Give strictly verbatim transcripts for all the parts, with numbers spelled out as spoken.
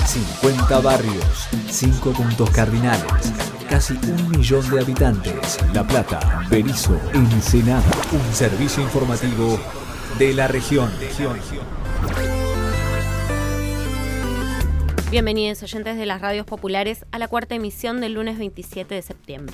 cincuenta barrios, cinco puntos cardinales, casi un millón de habitantes. La Plata, Berisso, Ensenada. Un servicio informativo de la región. Bienvenidos oyentes de las radios populares a la cuarta emisión del lunes veintisiete de septiembre.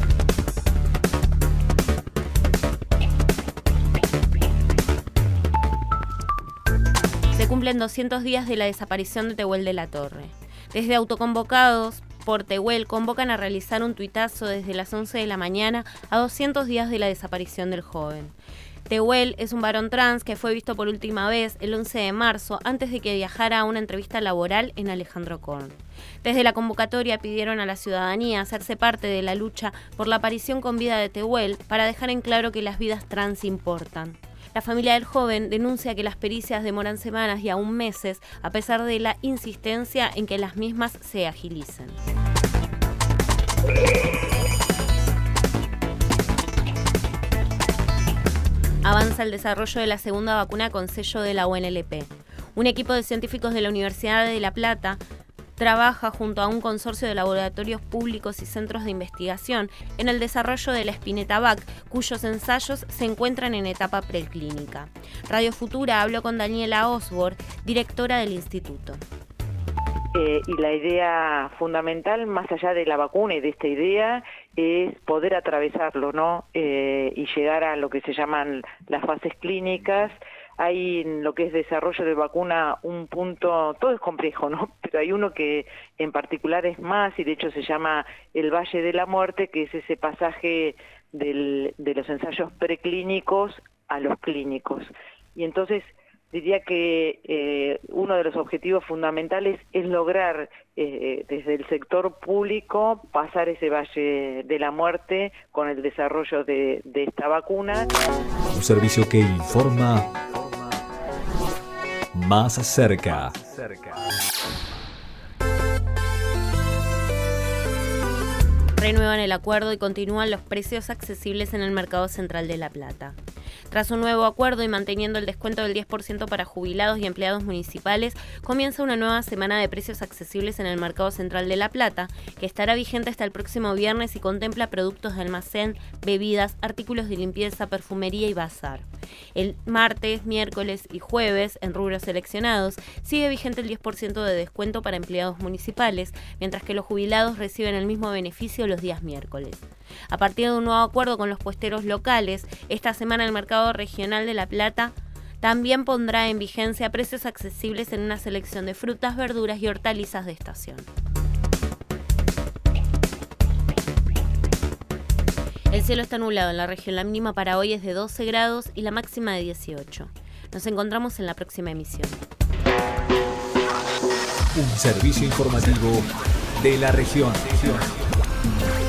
Se cumplen doscientos días de la desaparición de Tehuel de la Torre. Desde Autoconvocados por Tehuel convocan a realizar un tuitazo desde las once de la mañana a doscientos días de la desaparición del joven. Tehuel es un varón trans que fue visto por última vez el once de marzo antes de que viajara a una entrevista laboral en Alejandro Korn. Desde la convocatoria pidieron a la ciudadanía hacerse parte de la lucha por la aparición con vida de Tehuel para dejar en claro que las vidas trans importan. La familia del joven denuncia que las pericias demoran semanas y aún meses, a pesar de la insistencia en que las mismas se agilicen. Avanza el desarrollo de la segunda vacuna con sello de la U N L P. Un equipo de científicos de la Universidad de La Plata trabaja junto a un consorcio de laboratorios públicos y centros de investigación en el desarrollo de la Spinetta-Vac, cuyos ensayos se encuentran en etapa preclínica. Radio Futura habló con Daniela Osborne, directora del instituto. Eh, y la idea fundamental, más allá de la vacuna y de esta idea, es poder atravesarlo, ¿no? Eh, y llegar a lo que se llaman las fases clínicas. Hay en lo que es desarrollo de vacuna un punto, todo es complejo, ¿no? Pero hay uno que en particular es más, y de hecho se llama el Valle de la Muerte, que es ese pasaje del, de los ensayos preclínicos a los clínicos. Y entonces diría que eh, uno de los objetivos fundamentales es lograr eh, desde el sector público pasar ese Valle de la Muerte con el desarrollo de, de esta vacuna. Un servicio que informa más cerca. Renuevan el acuerdo y continúan los precios accesibles en el Mercado Central de La Plata. Tras un nuevo acuerdo y manteniendo el descuento del diez por ciento para jubilados y empleados municipales, comienza una nueva semana de precios accesibles en el Mercado Central de La Plata, que estará vigente hasta el próximo viernes y contempla productos de almacén, bebidas, artículos de limpieza, perfumería y bazar. El martes, miércoles y jueves, en rubros seleccionados, sigue vigente el diez por ciento de descuento para empleados municipales, mientras que los jubilados reciben el mismo beneficio los días miércoles. A partir de un nuevo acuerdo con los puesteros locales, esta semana el Mercado Regional de La Plata también pondrá en vigencia precios accesibles en una selección de frutas, verduras y hortalizas de estación. El cielo está nublado en la región, la mínima para hoy es de doce grados y la máxima de dieciocho. Nos encontramos en la próxima emisión. Un servicio informativo de la región.